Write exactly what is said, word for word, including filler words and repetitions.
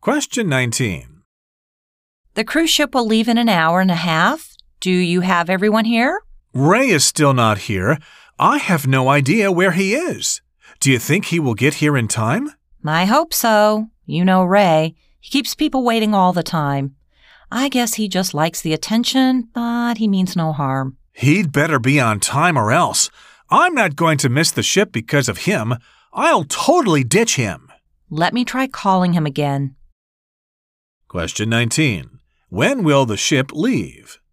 Question nineteen. The cruise ship will leave in an hour and a half. Do you have everyone here? Ray is still not here. I have no idea where he is. Do you think he will get here in time? I hope so. You know Ray. He keeps people waiting all the time. I guess he just likes the attention, but he means no harm. He'd better be on time or else. I'm not going to miss the ship because of him. I'll totally ditch him. Let me try calling him again. Question nineteen. When will the ship leave?